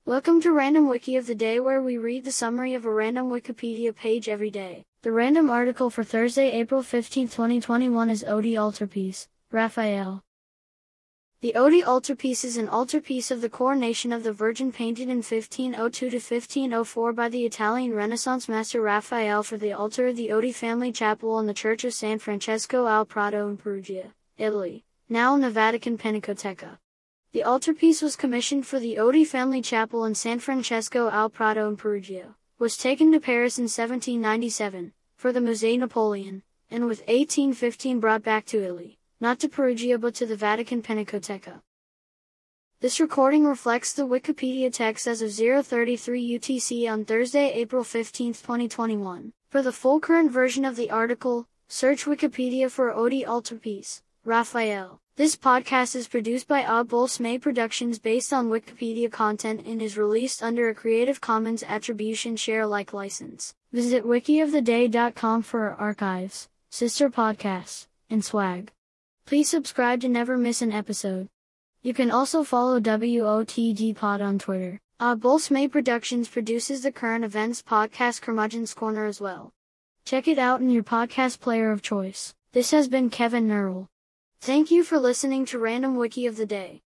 Welcome to Random Wiki of the Day, where we read the summary of a random Wikipedia page every day. The random article for Thursday, April 15, 2021 is Odie Altarpiece, Raphael. The Odie Altarpiece is an altarpiece of the Coronation of the Virgin painted in 1502 to 1504 by the Italian Renaissance master Raphael for the altar of the Odie family chapel in the Church of San Francesco al Prato in Perugia, Italy, now in the Vatican Pinacoteca. The altarpiece was commissioned for the Odie family chapel in San Francesco al Prato in Perugia, was taken to Paris in 1797, for the Musée Napoleon, and with 1815 brought back to Italy, not to Perugia but to the Vatican Pinacoteca. This recording reflects the Wikipedia text as of 0:33 UTC on Thursday, April 15, 2021. For the full current version of the article, search Wikipedia for Odie Altarpiece, Raphael. This podcast is produced by Bolsme Productions based on Wikipedia content and is released under a Creative Commons Attribution Share Alike license. Visit wikioftheday.com for our archives, sister podcasts, and swag. Please subscribe to never miss an episode. You can also follow WOTD Pod on Twitter. Bolsme Productions produces the current events podcast Curmudgeon's Corner as well. Check it out in your podcast player of choice. This has been Kevin Nerl. Thank you for listening to Random Wiki of the Day.